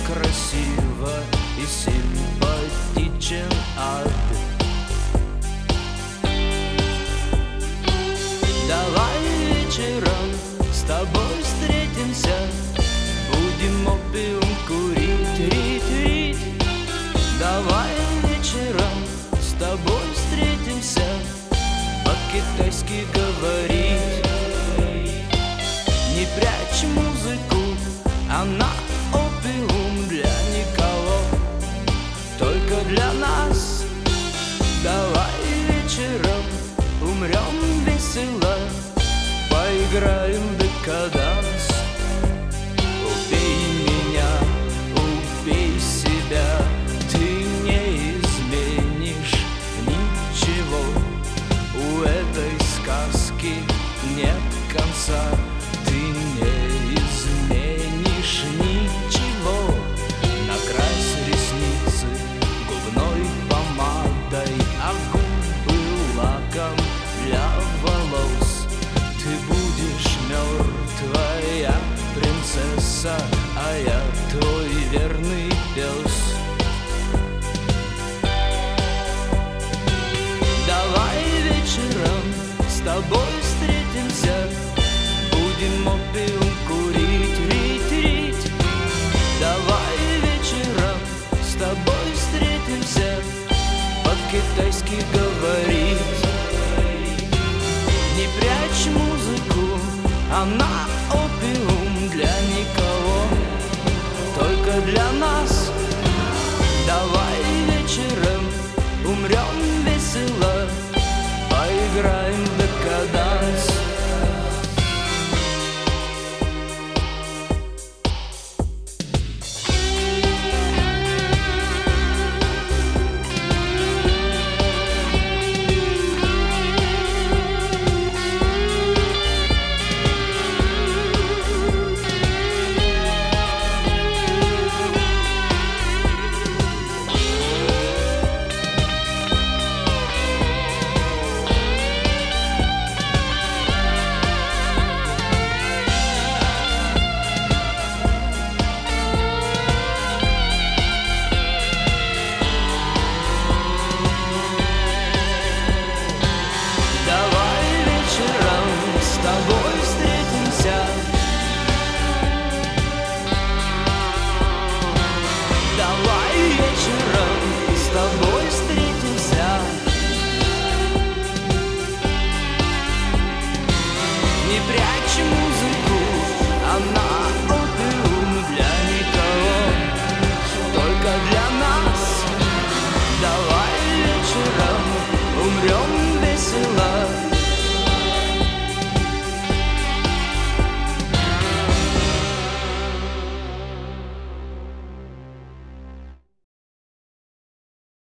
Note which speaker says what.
Speaker 1: красиво и симпатичен ад. Давай вечером с тобой встретимся, будем опиум курить, рить. Давай вечером с тобой встретимся, по-китайски говорить. Не прячь музыку, она опиум для никого, только для нас. Давай вечером умрем весело, поиграем декаданс. Убей меня, убей себя, ты не изменишь ничего. У этой сказки нет конца, ты не изменишь ничего. Накрась ресницы губной помадой, а губы лаком для волос. Ты будешь мертвая принцесса, а я твой верный пес. Давай вечером с тобой встретимся, будем опиум курить, рить. Давай вечером с тобой встретимся, по-китайски говорить. Не прячь музыку, она